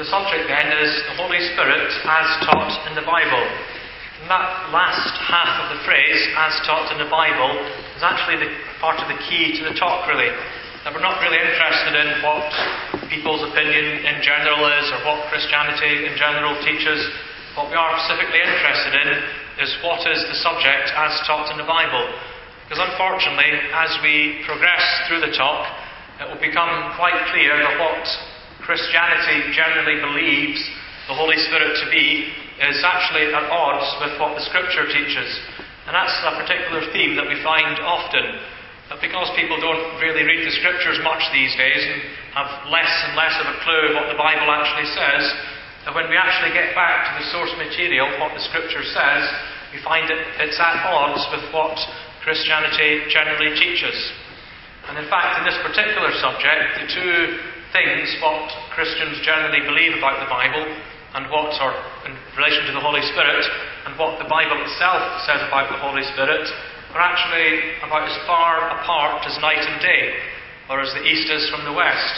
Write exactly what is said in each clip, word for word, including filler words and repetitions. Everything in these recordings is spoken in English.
the subject then is the Holy Spirit as taught in the Bible. And that last half of the phrase, as taught in the Bible, is actually the part of the key to the talk, really. That we're not really interested in what people's opinion in general is, or what Christianity in general teaches. What we are specifically interested in is what is the subject as taught in the Bible. Because unfortunately, as we progress through the talk, it will become quite clear that what Christianity generally believes the Holy Spirit to be is actually at odds with what the Scripture teaches. And that's a particular theme that we find often. That because people don't really read the Scriptures much these days and have less and less of a clue what the Bible actually says, that when we actually get back to the source material, what the Scripture says, we find it, it's at odds with what Christianity generally teaches. And in fact, in this particular subject, the two things, what Christians generally believe about the Bible, and what are in relation to the Holy Spirit, and what the Bible itself says about the Holy Spirit, are actually about as far apart as night and day, or as the East is from the West.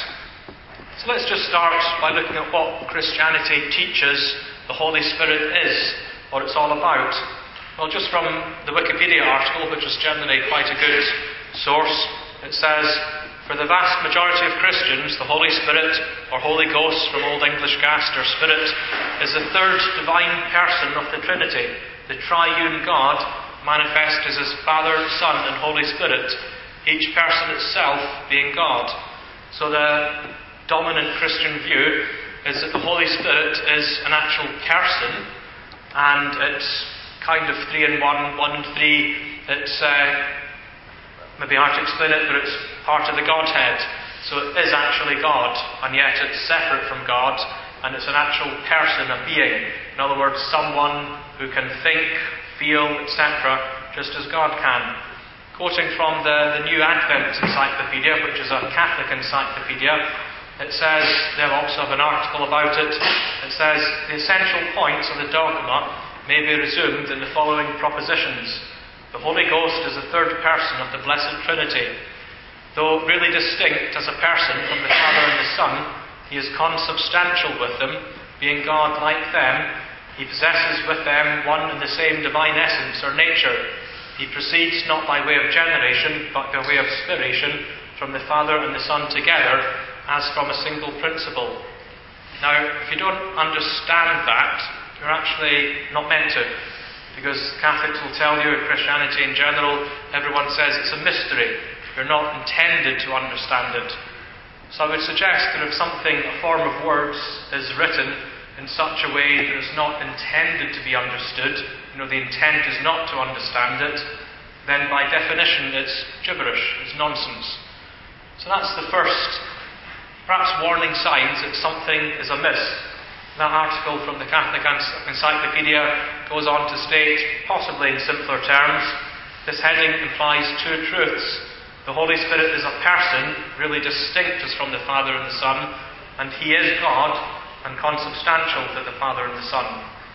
So let's just start by looking at what Christianity teaches the Holy Spirit is, what it's all about. Well, just from the Wikipedia article, which is generally quite a good source, it says, "For the vast majority of Christians, the Holy Spirit, or Holy Ghost from Old English Gast or Spirit, is the third divine person of the Trinity, the triune God, manifest as His Father, Son, and Holy Spirit, each person itself being God." So the dominant Christian view is that the Holy Spirit is an actual person, and it's kind of three in one, one in three. It's uh, maybe hard to explain it, but it's part of the Godhead. So it is actually God, and yet it's separate from God, and it's an actual person, a being. In other words, someone who can think, feel, et cetera, just as God can. Quoting from the, the New Advent Encyclopedia, which is a Catholic encyclopedia, it says, they also have an article about it, it says, "The essential points of the dogma may be resumed in the following propositions. The Holy Ghost is the third person of the Blessed Trinity. Though really distinct as a person from the Father and the Son, He is consubstantial with them, being God like them. He possesses with them one and the same divine essence or nature. He proceeds not by way of generation, but by way of spiration, from the Father and the Son together, as from a single principle." Now, if you don't understand that, you're actually not meant to. Because Catholics will tell you, in Christianity in general, everyone says it's a mystery. You're not intended to understand it. So I would suggest that if something, a form of words, is written in such a way that it's not intended to be understood, you know, the intent is not to understand it, then by definition it's gibberish, it's nonsense. So that's the first, perhaps warning signs that something is amiss. That article from the Catholic Encyclopedia goes on to state, possibly in simpler terms, this heading implies two truths. The Holy Spirit is a person, really distinct as from the Father and the Son, and He is God, and consubstantial to the Father and the Son.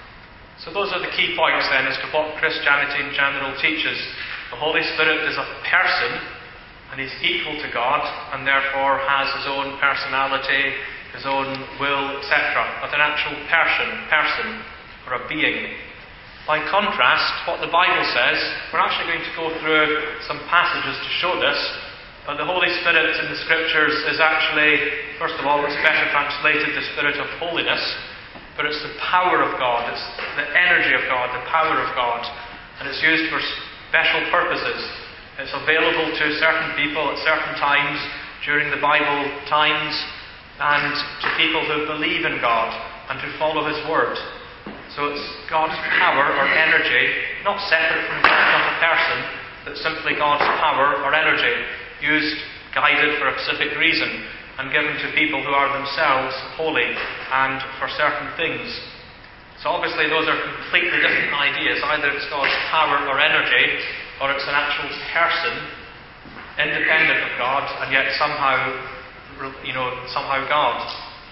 So those are the key points then as to what Christianity in general teaches. The Holy Spirit is a person, and He's equal to God, and therefore has His own personality, His own will, et cetera, but an actual person, person, or a being. By contrast, what the Bible says, we're actually going to go through some passages to show this, but the Holy Spirit in the Scriptures is actually, first of all, it's better translated the Spirit of holiness, but it's the power of God, it's the energy of God, the power of God, and it's used for special purposes. It's available to certain people at certain times during the Bible times, and to people who believe in God and who follow His Word. So it's God's power or energy, not separate from God, not a person, but simply God's power or energy, used, guided for a specific reason, and given to people who are themselves holy and for certain things. So obviously those are completely different ideas. Either it's God's power or energy, or it's an actual person, independent of God, and yet somehow you know, somehow God.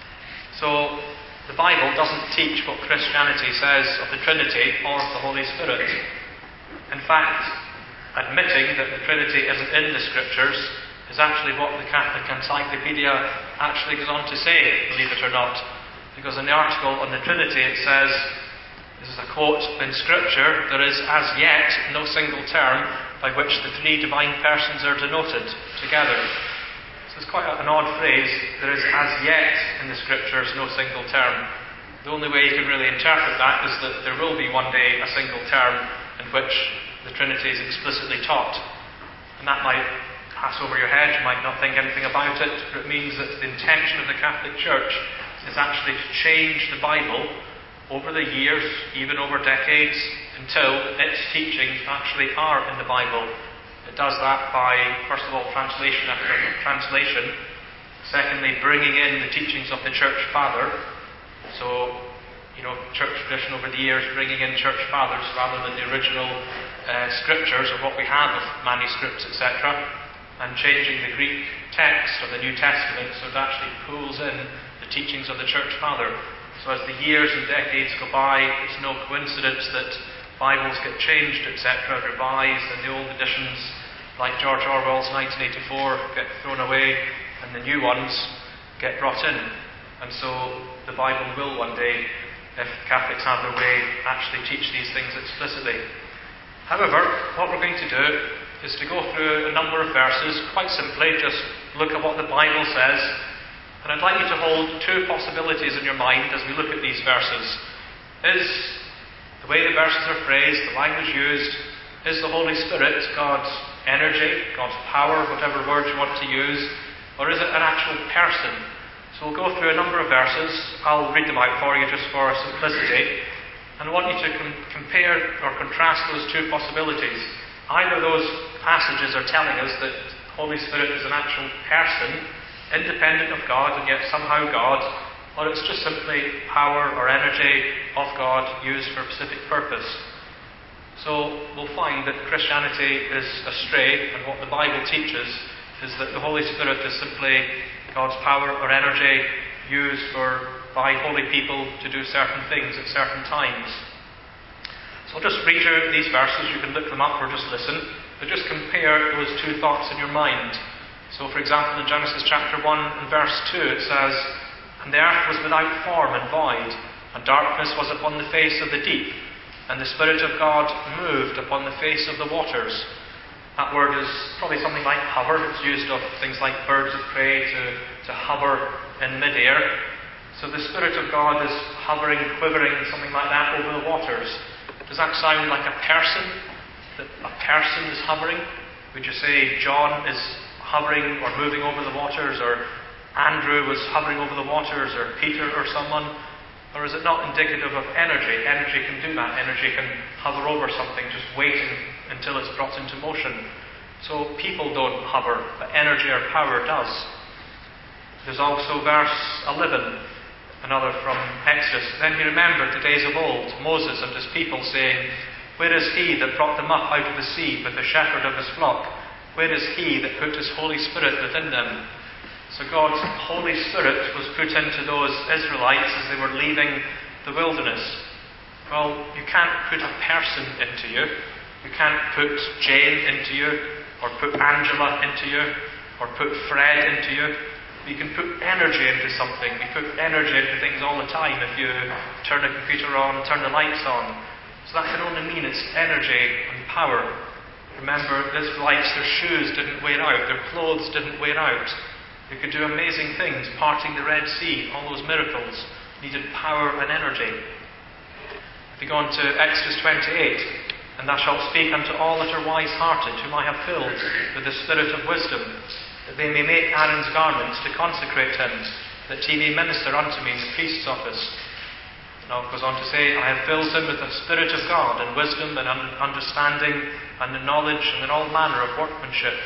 So the Bible doesn't teach what Christianity says of the Trinity or of the Holy Spirit. In fact, admitting that the Trinity isn't in the Scriptures is actually what the Catholic Encyclopedia actually goes on to say, believe it or not. Because in the article on the Trinity it says, this is a quote in Scripture, there is as yet no single term by which the three divine persons are denoted together. So it's quite an odd phrase, there is as yet in the Scriptures no single term. The only way you can really interpret that is that there will be one day a single term in which the Trinity is explicitly taught. And that might pass over your head, you might not think anything about it, but it means that the intention of the Catholic Church is actually to change the Bible over the years, even over decades, until its teachings actually are in the Bible. It does that by, first of all, translation after translation. Secondly, bringing in the teachings of the Church Father. So, you know, church tradition over the years, bringing in Church Fathers rather than the original uh, scriptures or what we have of manuscripts, et cetera, and changing the Greek text of the New Testament so it actually pulls in the teachings of the Church Father. So as the years and decades go by, it's no coincidence that Bibles get changed, et cetera, revised, and the old editions, like George Orwell's nineteen eighty-four, get thrown away, and the new ones get brought in. And so the Bible will one day, if Catholics have their way, actually teach these things explicitly. However, what we're going to do is to go through a number of verses, quite simply, just look at what the Bible says. And I'd like you to hold two possibilities in your mind as we look at these verses. Is the way the verses are phrased, the language used, is the Holy Spirit God's energy, God's power, whatever word you want to use, or is it an actual person? So we'll go through a number of verses. I'll read them out for you just for simplicity. And I want you to com- compare or contrast those two possibilities. Either those passages are telling us that the Holy Spirit is an actual person, independent of God and yet somehow God, or it's just simply power or energy of God used for a specific purpose. So we'll find that Christianity is astray, and what the Bible teaches is that the Holy Spirit is simply God's power or energy used for by holy people to do certain things at certain times. So I'll just read you these verses. You can look them up or just listen, but just compare those two thoughts in your mind. So, for example, in Genesis chapter one and verse two, it says, "And the earth was without form and void, and darkness was upon the face of the deep, and the Spirit of God moved upon the face of the waters." That word is probably something like hover. It's used of things like birds of prey to, to hover in midair. So the Spirit of God is hovering, quivering, something like that over the waters. Does that sound like a person? That a person is hovering? Would you say John is hovering or moving over the waters, or Andrew was hovering over the waters, or Peter or someone? Or is it not indicative of energy? Energy can do that. Energy can hover over something, just waiting until it's brought into motion. So people don't hover, but energy or power does. There's also verse eleven, another from Exodus. "Then he remembered the days of old, Moses and his people, saying, Where is he that brought them up out of the sea with the shepherd of his flock? Where is he that put his Holy Spirit within them?" So God's Holy Spirit was put into those Israelites as they were leaving the wilderness. Well, you can't put a person into you. You can't put Jane into you, or put Angela into you, or put Fred into you. You can put energy into something. You put energy into things all the time if you turn the computer on, turn the lights on. So that can only mean it's energy and power. Remember, the Israelites, their shoes didn't wear out, their clothes didn't wear out. They could do amazing things, parting the Red Sea, all those miracles needed power and energy. If you go on to Exodus twenty-eight, "And thou shalt speak unto all that are wise-hearted, whom I have filled with the spirit of wisdom, that they may make Aaron's garments to consecrate him, that he may minister unto me in the priest's office." Now it goes on to say, "I have filled him with the Spirit of God, and wisdom, and un- understanding, and in knowledge, and in all manner of workmanship."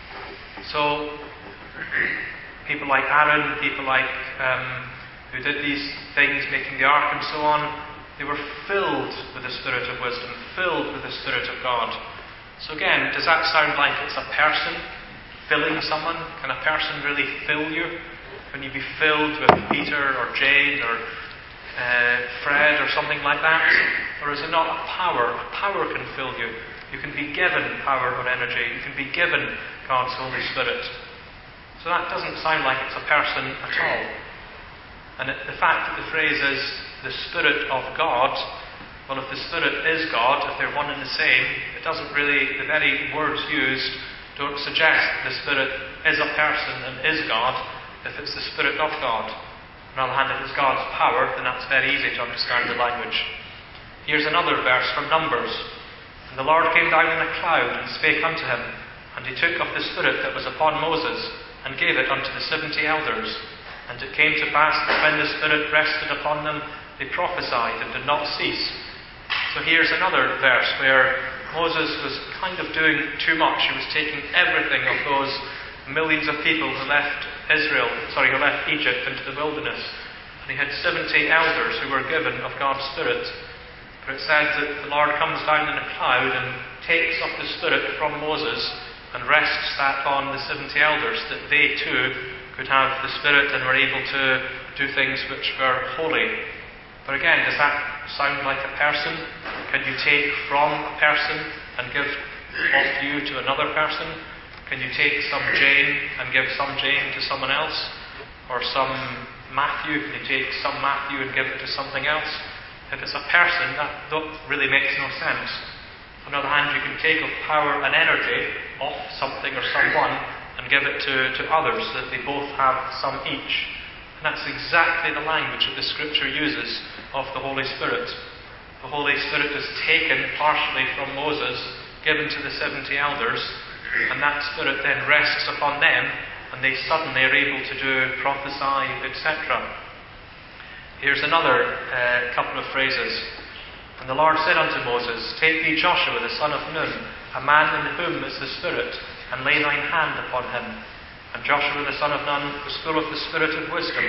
So, people like Aaron, people like um, who did these things, making the ark and so on, they were filled with the Spirit of wisdom, filled with the Spirit of God. So again, does that sound like it's a person filling someone? Can a person really fill you? Can you be filled with Peter or Jane or uh, Fred or something like that? Or is it not a power? A power can fill you. You can be given power or energy. You can be given God's Holy Spirit. So that doesn't sound like it's a person at all. And it, the fact that the phrase is the Spirit of God, well, if the Spirit is God, if they're one and the same, it doesn't really, the very words used don't suggest that the Spirit is a person and is God if it's the Spirit of God. On the other hand, if it's God's power, then that's very easy to understand the language. Here's another verse from Numbers. And the Lord came down in a cloud and spake unto him, and he took of the Spirit that was upon Moses, and gave it unto the seventy elders. And it came to pass that when the Spirit rested upon them, they prophesied and did not cease. So here's another verse where Moses was kind of doing too much. He was taking everything of those millions of people who left Israel, sorry, who left Egypt into the wilderness. And he had seventy elders who were given of God's Spirit. For it said that the Lord comes down in a cloud and takes of the Spirit from Moses and rests that on the seventy elders, that they too could have the Spirit and were able to do things which were holy. But again, does that sound like a person? Can you take from a person and give of you to another person? Can you take some Jane and give some Jane to someone else? Or some Matthew, can you take some Matthew and give it to something else? If it's a person, that really makes no sense. On the other hand, you can take of power and energy of something or someone and give it to, to others, so that they both have some each. And that's exactly the language that the Scripture uses of the Holy Spirit. The Holy Spirit is taken partially from Moses, given to the seventy elders, and that Spirit then rests upon them, and they suddenly are able to do prophesy, et cetera. Here's another uh, couple of phrases. And the Lord said unto Moses, Take thee Joshua the son of Nun, a man in whom is the Spirit, and lay thine hand upon him. And Joshua the son of Nun was full of the Spirit of wisdom.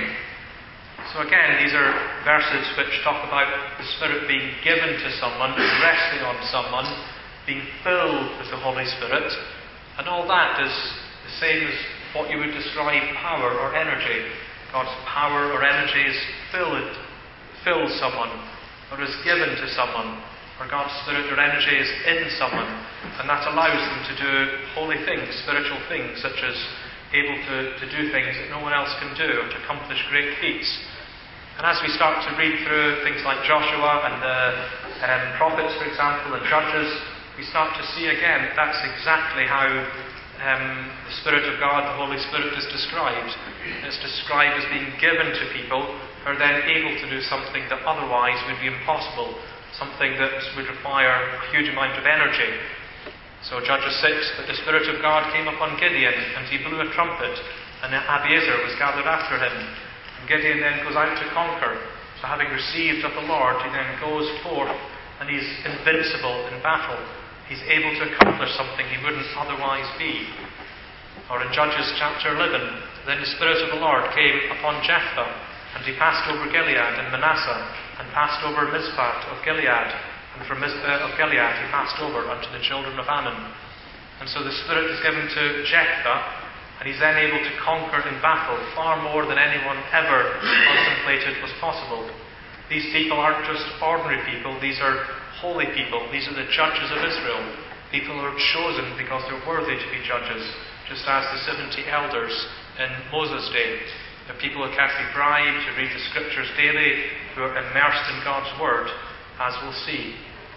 So again, these are verses which talk about the Spirit being given to someone, resting on someone, being filled with the Holy Spirit. And all that is the same as what you would describe power or energy. God's power or energy is filled, fills someone, or is given to someone, or God's Spirit or energy is in someone, and that allows them to do holy things, spiritual things, such as able to, to do things that no one else can do, or to accomplish great feats. And as we start to read through things like Joshua and the um, prophets, for example, and Judges, we start to see again that that's exactly how um, the Spirit of God, the Holy Spirit, is described. It's described as being given to people who are then able to do something that otherwise would be impossible, something that would require a huge amount of energy. So Judges six, but the Spirit of God came upon Gideon, and he blew a trumpet, and Abiezer was gathered after him. And Gideon then goes out to conquer. So having received of the Lord, he then goes forth, and he's invincible in battle. He's able to accomplish something he wouldn't otherwise be. Or in Judges chapter eleven, then the Spirit of the Lord came upon Jephthah, and he passed over Gilead and Manasseh, and passed over Mizpah of Gilead, and from Mizpah of Gilead he passed over unto the children of Ammon. And so the Spirit is given to Jephthah, and he's then able to conquer in battle far more than anyone ever contemplated was possible. These people aren't just ordinary people, these are holy people. These are the judges of Israel. People who are chosen because they're worthy to be judges, just as the seventy elders in Moses' day. The people who can't be bribed, who read the Scriptures daily, who are immersed in God's Word, as we'll see.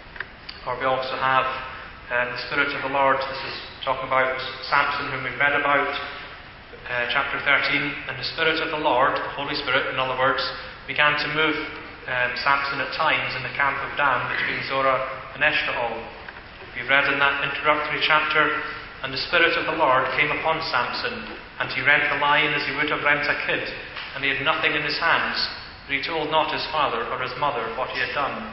Or we also have uh, the Spirit of the Lord. This is talking about Samson, whom we've read about, uh, chapter thirteen. And the Spirit of the Lord, the Holy Spirit, in other words, began to move um, Samson at times in the camp of Dan between Zorah and Eshtaol. We've read in that introductory chapter, and the Spirit of the Lord came upon Samson, and he rent the lion as he would have rent a kid, and he had nothing in his hands, but he told not his father or his mother what he had done.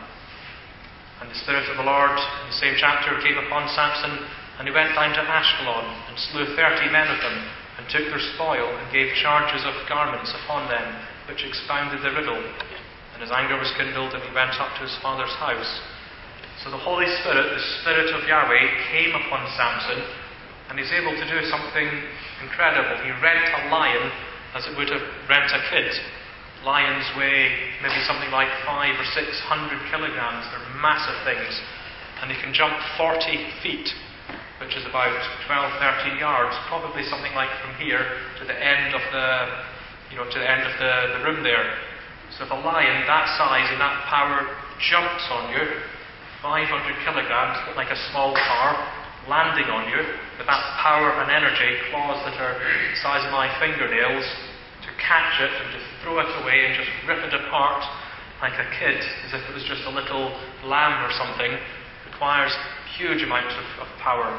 And the Spirit of the Lord, in the same chapter, came upon Samson, and he went down to Ashkelon, and slew thirty men of them, and took their spoil, and gave charges of garments upon them, which expounded the riddle. And his anger was kindled, and he went up to his father's house. So the Holy Spirit, the Spirit of Yahweh, came upon Samson, and he's able to do something incredible. He rent a lion as it would have rent a kid. Lions weigh maybe something like five or six hundred kilograms. They're massive things. And they can jump forty feet, which is about twelve, thirteen yards, probably something like from here to the end of the, you know, to the end of the, the room there. So if a lion that size and that power jumps on you, five hundred kilograms, but like a small car, landing on you, with that power and energy, claws that are the size of my fingernails, to catch it and to throw it away and just rip it apart like a kid, as if it was just a little lamb or something, requires huge amounts of, of power.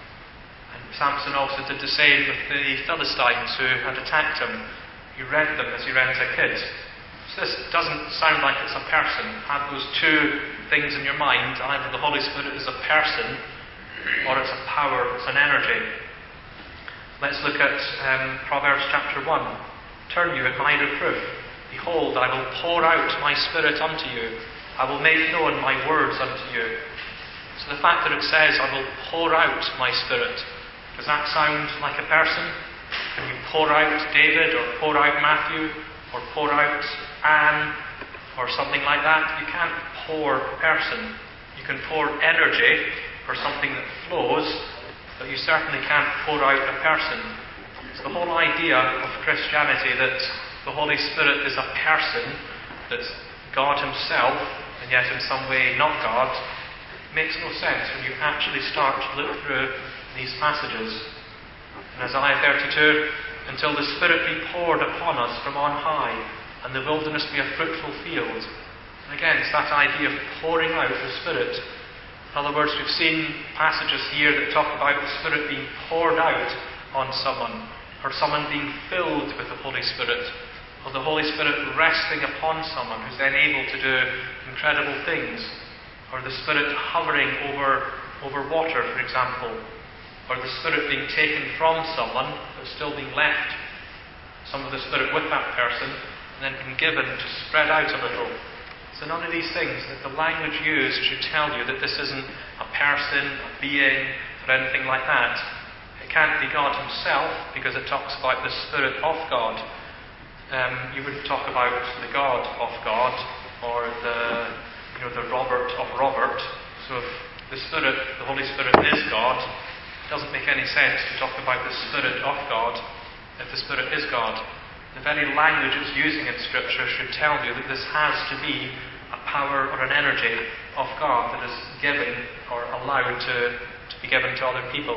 And Samson also did the same with the Philistines who had attacked him. He rent them as he rent a kid. So this doesn't sound like it's a person. Have those two things in your mind. Either the Holy Spirit is a person, or it's a power, it's an energy. Let's look at um, Proverbs chapter one. Turn you at my reproof. Behold, I will pour out my Spirit unto you. I will make known my words unto you. So the fact that it says, I will pour out my Spirit, does that sound like a person? Can you pour out David, or pour out Matthew, or pour out Anne, or something like that? You can't pour a person. You can pour energy, or something that flows, but you certainly can't pour out a person. It's the whole idea of Christianity that the Holy Spirit is a person, that's God Himself, and yet in some way not God. It makes no sense when you actually start to look through these passages. In Isaiah thirty-two, until the Spirit be poured upon us from on high, and the wilderness be a fruitful field. And again, it's that idea of pouring out the Spirit. In other words, we've seen passages here that talk about the Spirit being poured out on someone, or someone being filled with the Holy Spirit, or the Holy Spirit resting upon someone who's then able to do incredible things, or the Spirit hovering over, over water, for example, or the Spirit being taken from someone but still being left, some of the Spirit with that person, and then being given to spread out a little. So none of these things, that the language used should tell you that this isn't a person, a being, or anything like that. It can't be God Himself, because it talks about the Spirit of God. Um, you wouldn't talk about the God of God, or the, you know, the Robert of Robert. So if the Spirit, the Holy Spirit is God, it doesn't make any sense to talk about the Spirit of God if the Spirit is God. The very language it's using in Scripture should tell you that this has to be a power or an energy of God that is given or allowed to, to be given to other people.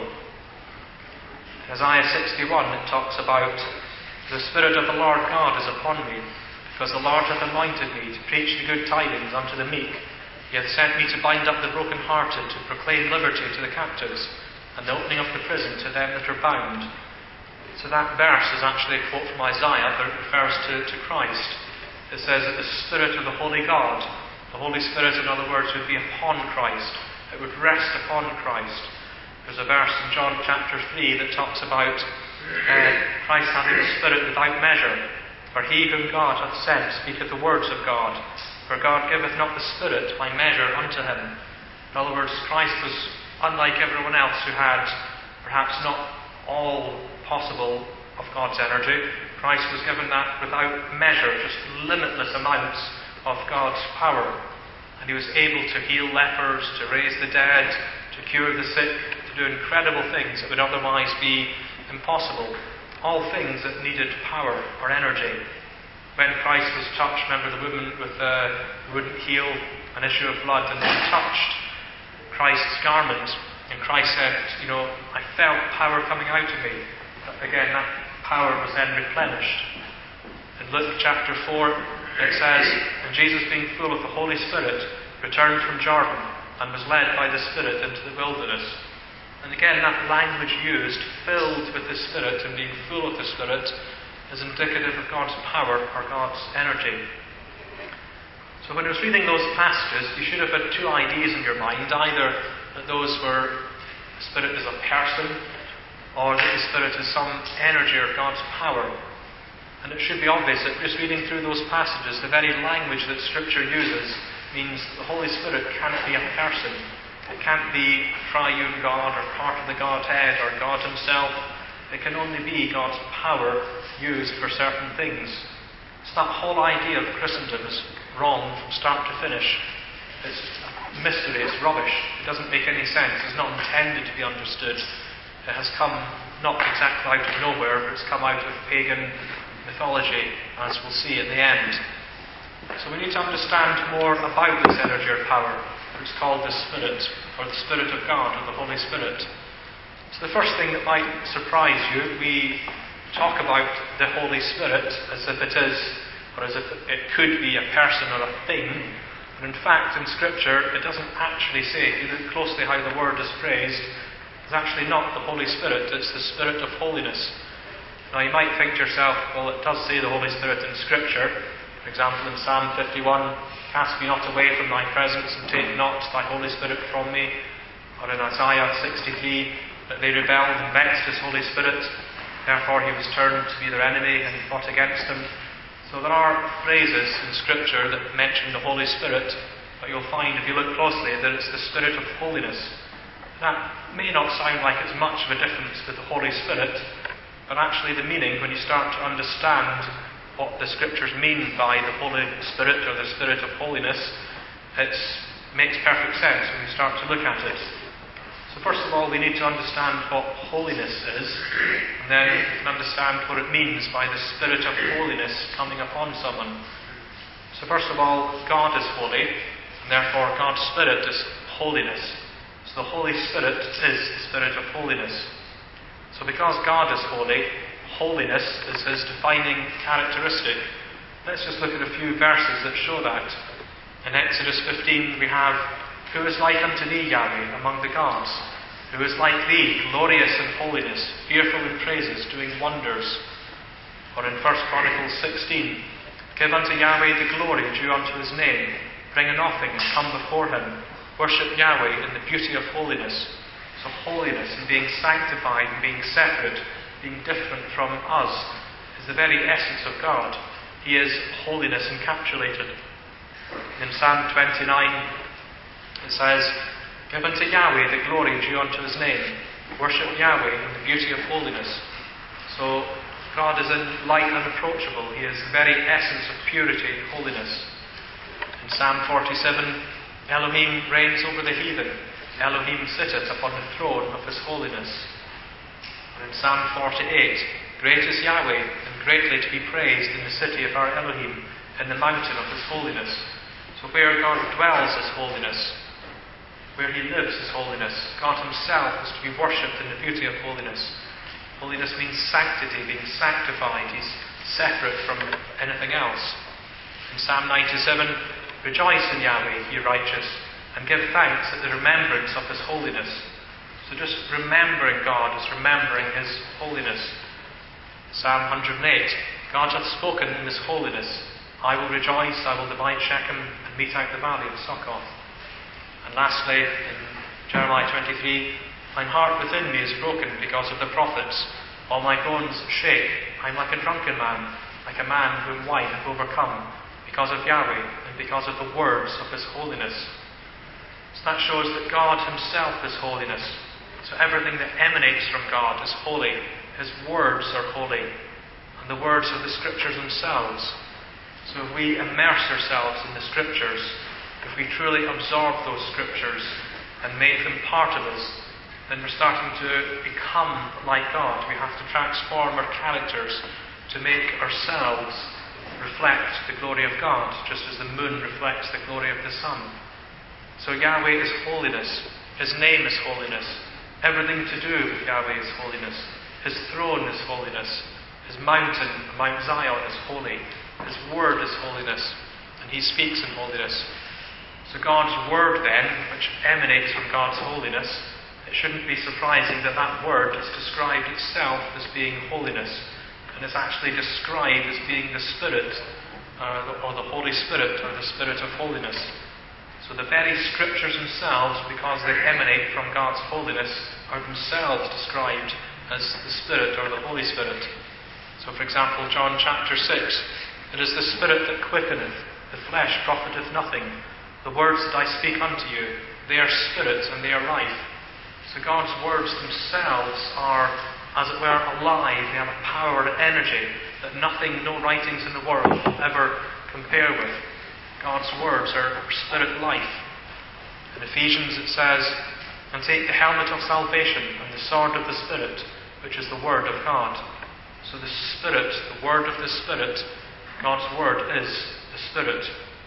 In Isaiah sixty-one, it talks about the Spirit of the Lord God is upon me, because the Lord hath anointed me to preach the good tidings unto the meek. He hath sent me to bind up the brokenhearted, to proclaim liberty to the captives, and the opening of the prison to them that are bound. So that verse is actually a quote from Isaiah, but it refers to, to Christ. It says that the Spirit of the Holy God, the Holy Spirit, in other words, would be upon Christ. It would rest upon Christ. There's a verse in John chapter three that talks about uh, Christ having the Spirit without measure. For he whom God hath sent speaketh the words of God. For God giveth not the Spirit by measure unto him. In other words, Christ was unlike everyone else who had perhaps not all possible of God's energy. Christ was given that without measure, just limitless amounts of God's power. And he was able to heal lepers, to raise the dead, to cure the sick, to do incredible things that would otherwise be impossible. All things that needed power or energy. When Christ was touched, remember the woman with uh, who wouldn't heal an issue of blood, and she touched Christ's garment, and Christ said, you know, I felt power coming out of me. Again, that power was then replenished. In Luke chapter four, it says, and Jesus, being full of the Holy Spirit, returned from Jordan, and was led by the Spirit into the wilderness. And again, that language used, filled with the Spirit and being full of the Spirit, is indicative of God's power or God's energy. So when I was reading those passages, you should have had two ideas in your mind. Either that those were, the Spirit is a person, or that the Spirit is some energy or God's power. And it should be obvious that just reading through those passages, the very language that Scripture uses means the Holy Spirit can't be a person. It can't be a triune God or part of the Godhead or God Himself. It can only be God's power used for certain things. So that whole idea of Christendom is wrong from start to finish. It's mystery, it's rubbish. It doesn't make any sense. It's not intended to be understood. It has come not exactly out of nowhere, but it's come out of pagan mythology, as we'll see at the end. So we need to understand more about this energy or power, which is called the Spirit, or the Spirit of God, or the Holy Spirit. So the first thing that might surprise you, we talk about the Holy Spirit as if it is, or as if it could be a person or a thing. But in fact, in Scripture, it doesn't actually say, if you look closely how the word is phrased, it's actually not the Holy Spirit, it's the Spirit of holiness. Now you might think to yourself, well, it does say the Holy Spirit in Scripture. For example, in Psalm fifty-one, cast me not away from thy presence, and take not thy Holy Spirit from me. Or in Isaiah sixty-three, that they rebelled and vexed his Holy Spirit, therefore he was turned to be their enemy, and he fought against them. So there are phrases in Scripture that mention the Holy Spirit, but you'll find, if you look closely, that it's the Spirit of holiness. That may not sound like it's much of a difference with the Holy Spirit, but actually the meaning, when you start to understand what the Scriptures mean by the Holy Spirit or the Spirit of holiness, it makes perfect sense when we start to look at it. So first of all, we need to understand what holiness is, and then we can understand what it means by the Spirit of holiness coming upon someone. So first of all, God is holy, and therefore God's Spirit is holiness. So the Holy Spirit is the Spirit of holiness. So because God is holy, holiness is his defining characteristic. Let's just look at a few verses that show that. In Exodus fifteen we have, who is like unto thee, Yahweh, among the gods? Who is like thee, glorious in holiness, fearful in praises, doing wonders? Or in First Chronicles sixteen, give unto Yahweh the glory due unto his name. Bring an offering and come before him. Worship Yahweh in the beauty of holiness. So holiness and being sanctified and being separate, being different from us, is the very essence of God. He is holiness encapsulated. In Psalm twenty-nine, it says, give unto Yahweh the glory due unto his name. Worship Yahweh in the beauty of holiness. So God is in light unapproachable. He is the very essence of purity and holiness. In Psalm forty-seven, Elohim reigns over the heathen. Elohim sitteth upon the throne of his holiness. And in Psalm forty-eight, great is Yahweh, and greatly to be praised in the city of our Elohim, in the mountain of his holiness. So where God dwells is holiness. Where he lives is holiness. God himself is to be worshipped in the beauty of holiness. Holiness means sanctity, being sanctified. He's separate from anything else. In Psalm ninety-seven, rejoice in Yahweh, ye righteous, and give thanks at the remembrance of his holiness. So just remembering God is remembering his holiness. Psalm one hundred eight, God hath spoken in his holiness. I will rejoice, I will divide Shechem, and mete out the valley of Succoth. And lastly, in Jeremiah twenty-three, mine heart within me is broken because of the prophets. All my bones shake. I am like a drunken man, like a man whom wine hath overcome, because of Yahweh, and because of the words of his holiness. So that shows that God himself is holiness. So everything that emanates from God is holy. His words are holy. And the words are the Scriptures themselves. So if we immerse ourselves in the Scriptures, if we truly absorb those Scriptures and make them part of us, then we're starting to become like God. We have to transform our characters to make ourselves reflect the glory of God, just as the moon reflects the glory of the sun. So Yahweh is holiness. His name is holiness. Everything to do with Yahweh is holiness. His throne is holiness. His mountain, Mount Zion, is holy. His word is holiness. And he speaks in holiness. So God's word then, which emanates from God's holiness, it shouldn't be surprising that that word has described itself as being holiness. And is actually described as being the Spirit, uh, or the Holy Spirit, or the Spirit of holiness. So the very Scriptures themselves, because they emanate from God's holiness, are themselves described as the Spirit or the Holy Spirit. So for example, John chapter six, it is the Spirit that quickeneth, the flesh profiteth nothing. The words that I speak unto you, they are spirit and they are life. So God's words themselves are, as it were, alive. They have a power and energy that nothing, no writings in the world will ever compare with. God's words are spirit life. In Ephesians it says, and take the helmet of salvation and the sword of the Spirit, which is the Word of God. So the Spirit, the Word of the Spirit, God's Word is the Spirit.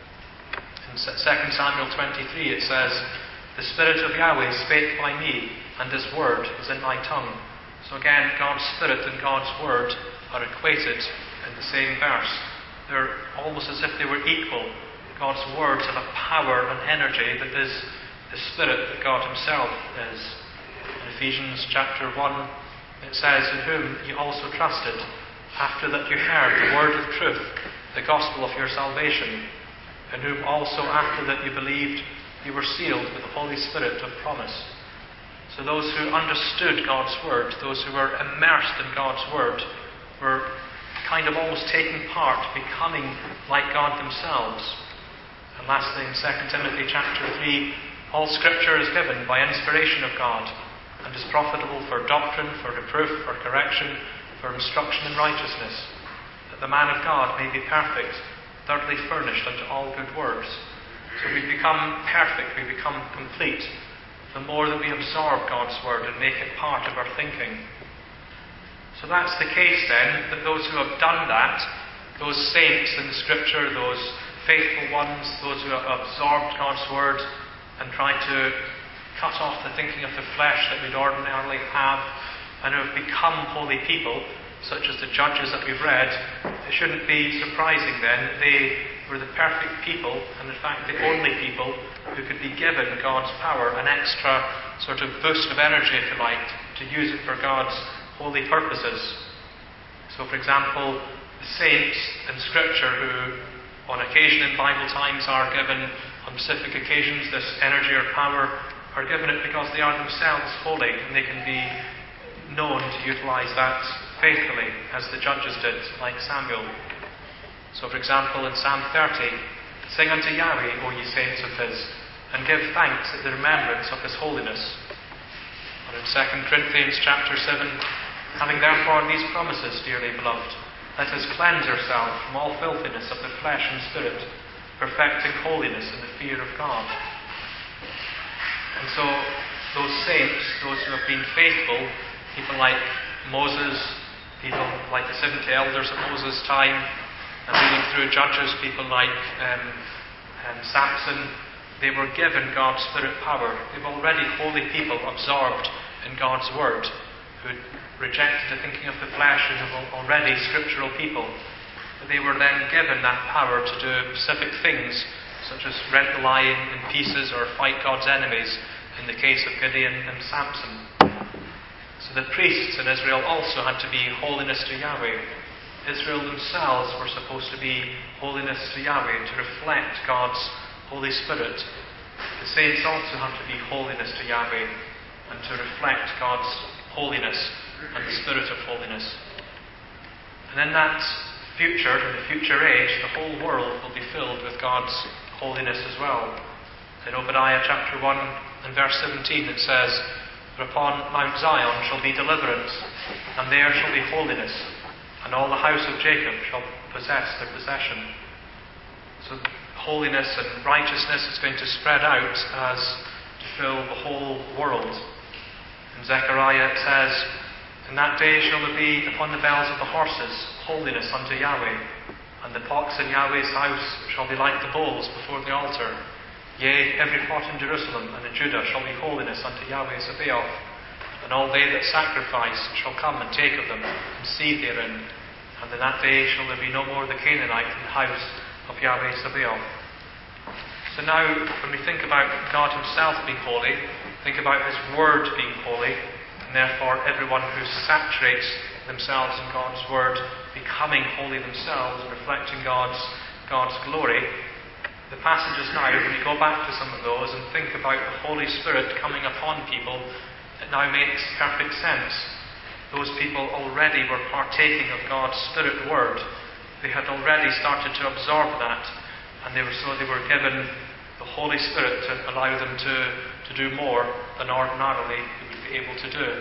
In Second Samuel twenty-three it says, "The Spirit of Yahweh spake by me, and His word is in my tongue." So again, God's Spirit and God's word are equated in the same verse. They're almost as if they were equal. God's words have a power and energy that is the Spirit that God Himself is. In Ephesians chapter one, it says, "In whom you also trusted, after that you heard the word of truth, the gospel of your salvation, in whom also after that you believed, you were sealed with the Holy Spirit of promise." So those who understood God's word, those who were immersed in God's word, were kind of almost taking part, becoming like God themselves. And lastly, in Second Timothy chapter three, all Scripture is given by inspiration of God, and is profitable for doctrine, for reproof, for correction, for instruction in righteousness, that the man of God may be perfect, thoroughly furnished unto all good works. So we become perfect, we become complete, the more that we absorb God's word and make it part of our thinking. So that's the case then, that those who have done that, those saints in the Scripture, those faithful ones, those who have absorbed God's word and tried to cut off the thinking of the flesh that we'd ordinarily have, and who have become holy people, such as the judges that we've read, it shouldn't be surprising then that they were the perfect people, and in fact the only people who could be given God's power, an extra sort of boost of energy, if you like, to use it for God's holy purposes. So for example, the saints in Scripture who on occasion in Bible times are given, on specific occasions, this energy or power, are given it because they are themselves holy, and they can be known to utilize that faithfully, as the judges did, like Samuel. So for example, in Psalm thirty, "Sing unto Yahweh, O ye saints of His, and give thanks at the remembrance of His holiness." Or in Second Corinthians chapter seven, "Having therefore these promises, dearly beloved, let us cleanse ourselves from all filthiness of the flesh and spirit, perfecting holiness in the fear of God." And so those saints, those who have been faithful, people like Moses, people like the seventy elders at Moses' time, and reading through Judges, people like um, um, Samson, they were given God's Spirit power. They were already holy people absorbed in God's Word, who rejected the thinking of the flesh and were already scriptural people. But they were then given that power to do specific things, such as rent the lion in pieces or fight God's enemies, in the case of Gideon and Samson. So the priests in Israel also had to be holiness to Yahweh. Israel themselves were supposed to be holiness to Yahweh, to reflect God's Holy Spirit. The saints also have to be holiness to Yahweh, and to reflect God's holiness and the Spirit of holiness. And in that future, in the future age, the whole world will be filled with God's holiness as well. In Obadiah chapter one and verse seventeen it says, "For upon Mount Zion shall be deliverance, and there shall be holiness, and all the house of Jacob shall possess their possession." So holiness and righteousness is going to spread out as to fill the whole world. In Zechariah it says, "In that day shall there be upon the bells of the horses holiness unto Yahweh, and the pots in Yahweh's house shall be like the bowls before the altar. Yea, every pot in Jerusalem and in Judah shall be holiness unto Yahweh Sabaoth. And all they that sacrifice shall come and take of them, and see therein. And in that day shall there be no more the Canaanite in the house of Yahweh Sabaoth." So now, when we think about God Himself being holy, think about His Word being holy, and therefore everyone who saturates themselves in God's Word becoming holy themselves and reflecting God's, God's glory. The passages now, when we go back to some of those and think about the Holy Spirit coming upon people, it now makes perfect sense. Those people already were partaking of God's Spirit Word. They had already started to absorb that, and they were so they were given the Holy Spirit to allow them to, to do more than ordinarily they would be able to do.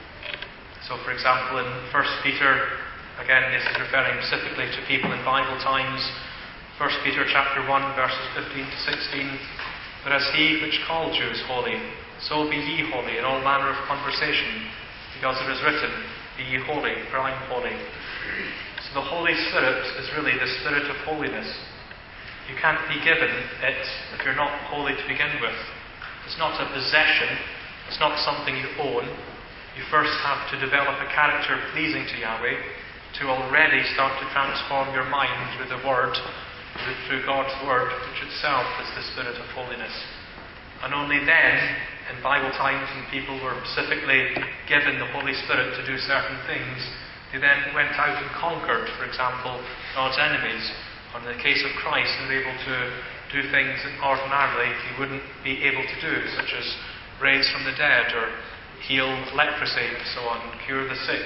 So for example, in First Peter, again this is referring specifically to people in Bible times, First Peter chapter one verses fifteen to sixteen, "But as He which called you is holy, so be ye holy in all manner of conversation, because it is written, Be ye holy, for I am holy." So the Holy Spirit is really the Spirit of holiness. You can't be given it if you're not holy to begin with. It's not a possession. It's not something you own. You first have to develop a character pleasing to Yahweh to already start to transform your mind through the Word, through God's Word, which itself is the Spirit of holiness. And only then, in Bible times when people were specifically given the Holy Spirit to do certain things, they then went out and conquered, for example, God's enemies. Or in the case of Christ, they were able to do things that ordinarily he wouldn't be able to do, such as raise from the dead, or heal leprosy, and so on, cure the sick.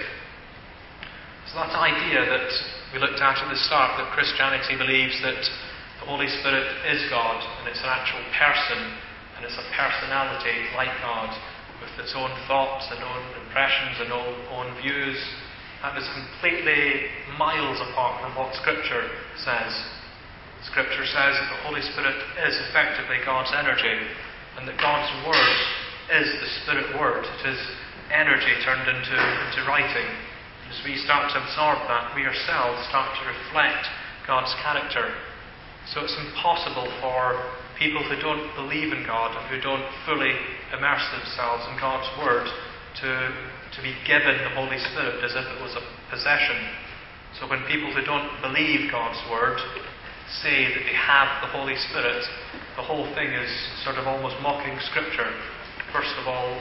So that idea that we looked at at the start, that Christianity believes that the Holy Spirit is God, and it's an actual person, and it's a personality like God, with its own thoughts and own impressions and own, own views, that is completely miles apart from what Scripture says. Scripture says that the Holy Spirit is effectively God's energy, and that God's Word is the Spirit Word. It is energy turned into, into writing. As we start to absorb that, we ourselves start to reflect God's character. So it's impossible for people who don't believe in God and who don't fully immerse themselves in God's Word to, to be given the Holy Spirit as if it was a possession. So when people who don't believe God's Word say that they have the Holy Spirit, the whole thing is sort of almost mocking Scripture. First of all,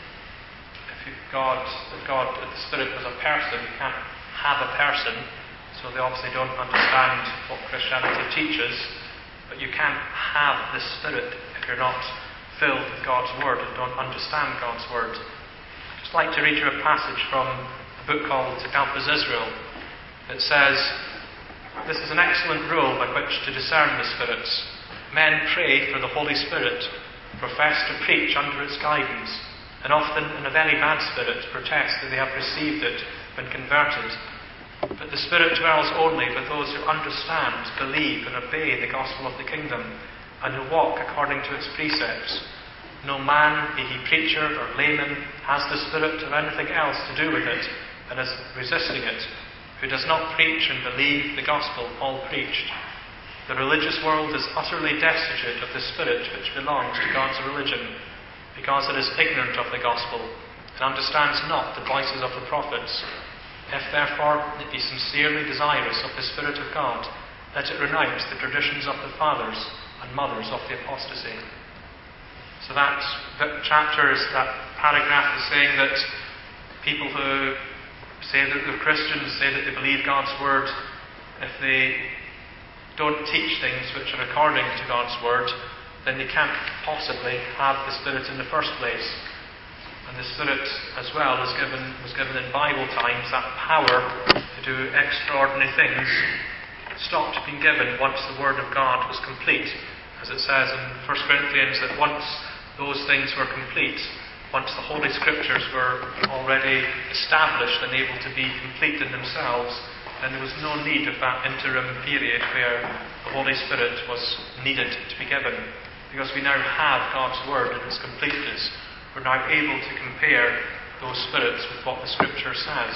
if you, God, if God, if the Spirit was a person, you can't have a person, so they obviously don't understand what Christianity teaches. But you can't have the Spirit if you're not filled with God's Word and don't understand God's Word. I'd just like to read you a passage from a book called Alphas Israel. It says, "This is an excellent rule by which to discern the spirits. Men pray for the Holy Spirit, profess to preach under its guidance, and often in a very bad spirit protest that they have received it when converted. But the Spirit dwells only with those who understand, believe, and obey the gospel of the kingdom, and who walk according to its precepts. No man, be he preacher or layman, has the Spirit of anything else to do with it, and is resisting it, who does not preach and believe the gospel Paul preached. The religious world is utterly destitute of the Spirit which belongs to God's religion, because it is ignorant of the gospel, and understands not the voices of the prophets. If therefore it be sincerely desirous of the Spirit of God, let it renounce the traditions of the fathers and mothers of the apostasy." So that, that chapter, is, that paragraph is saying that people who say that they're Christians, say that they believe God's Word, if they don't teach things which are according to God's Word, then they can't possibly have the Spirit in the first place. And the Spirit as well is given, was given in Bible times. That power to do extraordinary things stopped being given once the Word of God was complete. As it says in First Corinthians, that once those things were complete, once the Holy Scriptures were already established and able to be complete in themselves, then there was no need of that interim period where the Holy Spirit was needed to be given. Because we now have God's Word in its completeness, we're now able to compare those spirits with what the Scripture says.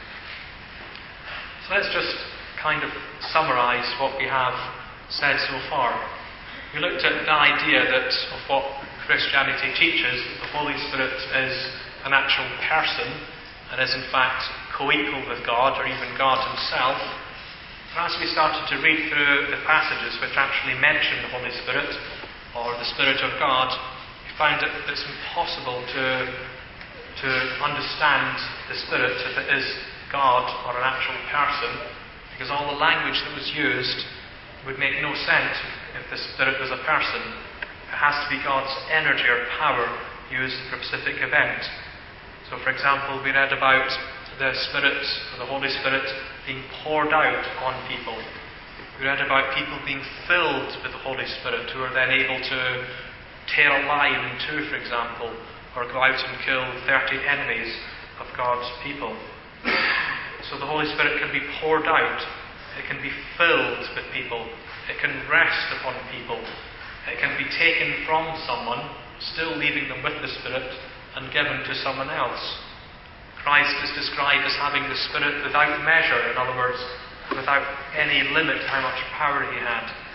So let's just kind of summarise what we have said so far. We looked at the idea that of what Christianity teaches, the Holy Spirit is an actual person and is in fact co-equal with God, or even God Himself. And as we started to read through the passages which actually mention the Holy Spirit, or the Spirit of God, we find that it's impossible to, to understand the Spirit if it is God or an actual person, because all the language that was used would make no sense if the Spirit was a person. It has to be God's energy or power used for a specific event. So, for example, we read about the Spirit, or the Holy Spirit, being poured out on people. We read about people being filled with the Holy Spirit, who are then able to tear a lion in two, for example, or go out and kill thirty enemies of God's people. So the Holy Spirit can be poured out. It can be filled with people. It can rest upon people. It can be taken from someone, still leaving them with the Spirit, and given to someone else. Christ is described as having the Spirit without measure, in other words, without any limit how much power He had.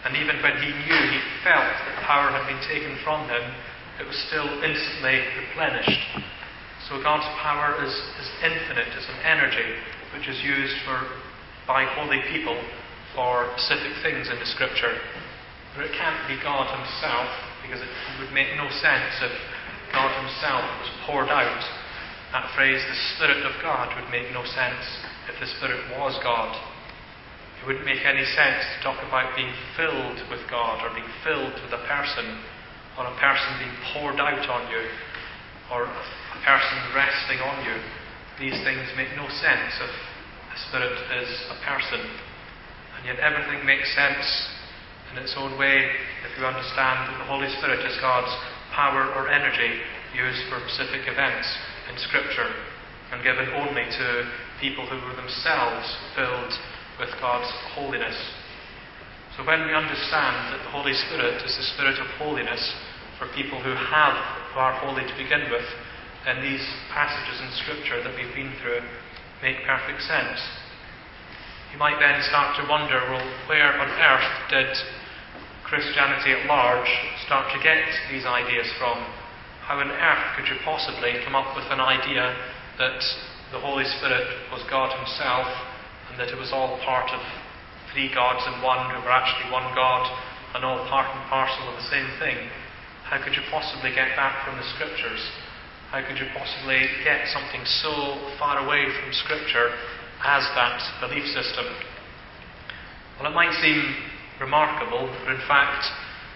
And even when he knew, he felt that power had been taken from him, it was still instantly replenished. So God's power is, is infinite, is an energy which is used for by holy people for specific things in the Scripture. But it can't be God himself, because it would make no sense if God himself was poured out. That phrase, the Spirit of God, would make no sense if the Spirit was God. It wouldn't make any sense to talk about being filled with God, or being filled with a person, or a person being poured out on you, or a person resting on you. These things make no sense if the Spirit is a person. And yet everything makes sense in its own way if you understand that the Holy Spirit is God's power or energy used for specific events in Scripture, and given only to people who were themselves filled with God's holiness. So when we understand that the Holy Spirit is the Spirit of holiness for people who have who are holy to begin with, then these passages in Scripture that we've been through make perfect sense. You might then start to wonder, well, where on earth did Christianity at large start to get these ideas from? How on earth could you possibly come up with an idea that the Holy Spirit was God himself, and that it was all part of three gods in one who were actually one God, and all part and parcel of the same thing? How could you possibly get that from the Scriptures? How could you possibly get something so far away from Scripture as that belief system? Well, it might seem remarkable, but in fact,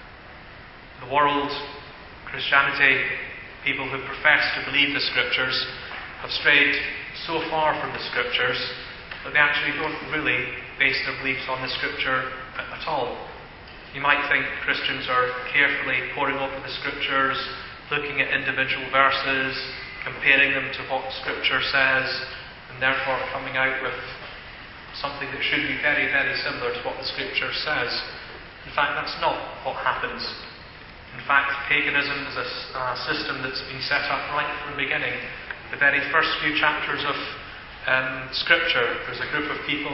the world, Christianity, people who profess to believe the Scriptures, have strayed so far from the Scriptures that they actually don't really base their beliefs on the Scripture at all. You might think Christians are carefully poring over the Scriptures, looking at individual verses, comparing them to what Scripture says, and therefore coming out with something that should be very, very similar to what the Scripture says. In fact, that's not what happens. In fact, paganism is a, a system that's been set up right from the beginning. The very first few chapters of um, Scripture, there's a group of people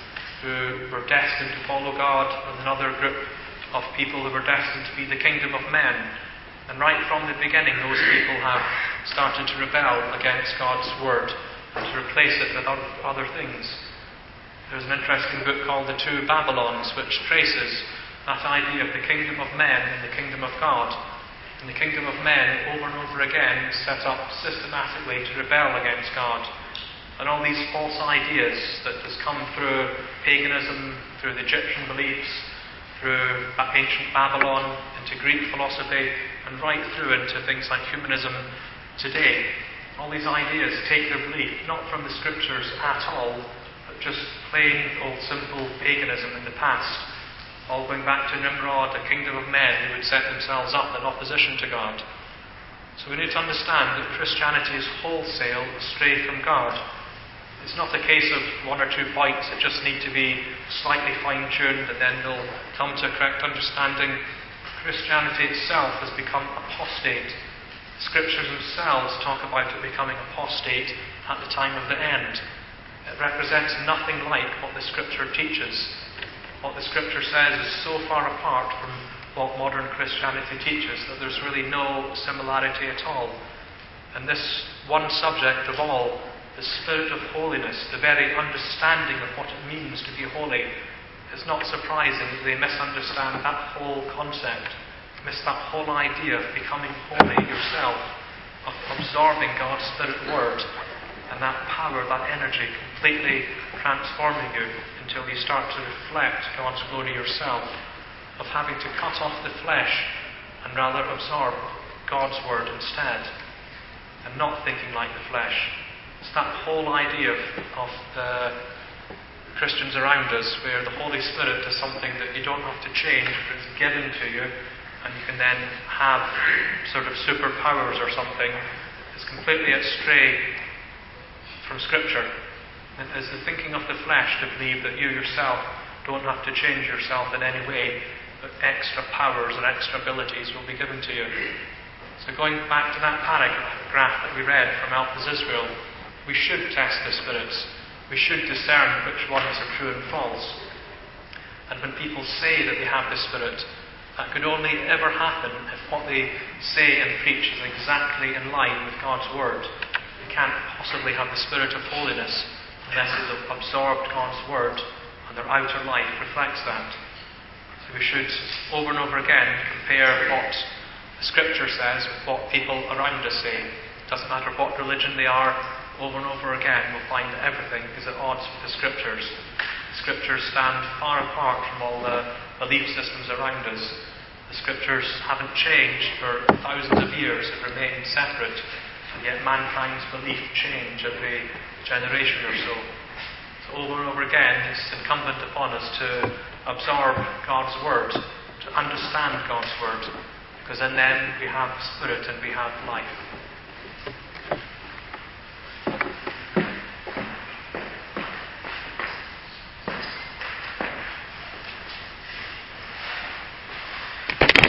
who were destined to follow God, and another group of people who were destined to be the kingdom of men. And right from the beginning, those people have started to rebel against God's word and to replace it with other things. There's an interesting book called The Two Babylons, which traces that idea of the kingdom of men and the kingdom of God. And the kingdom of men, over and over again, is set up systematically to rebel against God. And all these false ideas that has come through paganism, through the Egyptian beliefs, through ancient Babylon, into Greek philosophy, and right through into things like humanism today. All these ideas take their belief not from the Scriptures at all, but just plain old simple paganism in the past. All going back to Nimrod, a kingdom of men who would set themselves up in opposition to God. So we need to understand that Christianity is wholesale astray from God. It's not a case of one or two points that just need to be slightly fine-tuned and then they'll come to a correct understanding. Christianity itself has become apostate. The Scriptures themselves talk about it becoming apostate at the time of the end. It represents nothing like what the Scripture teaches. What the Scripture says is so far apart from what modern Christianity teaches that there's really no similarity at all. And this one subject of all, the Spirit of holiness, the very understanding of what it means to be holy, it's not surprising that they misunderstand that whole concept, miss that whole idea of becoming holy yourself, of absorbing God's Spirit Word, and that power, that energy completely transforming you until you start to reflect God's glory yourself, of having to cut off the flesh and rather absorb God's Word instead, and not thinking like the flesh. It's that whole idea of, of the Christians around us, where the Holy Spirit is something that you don't have to change, but it's given to you, and you can then have sort of superpowers or something. It's completely astray from Scripture. It is the thinking of the flesh to believe that you yourself don't have to change yourself in any way, but extra powers or extra abilities will be given to you. So going back to that paragraph that we read from Alpha's Israel, we should test the spirits. We should discern which ones are true and false. And when people say that they have the Spirit, that could only ever happen if what they say and preach is exactly in line with God's Word. You can't possibly have the Spirit of holiness unless they've absorbed God's Word and their outer life reflects that. So we should, over and over again, compare what the Scripture says with what people around us say. It doesn't matter what religion they are, over and over again we'll find that everything is at odds with the Scriptures. The Scriptures stand far apart from all the belief systems around us. The Scriptures haven't changed for thousands of years, have remained separate, and yet mankind's belief change every generation or so. So over and over again, it's incumbent upon us to absorb God's Word, to understand God's Word, because in them we have the Spirit and we have life.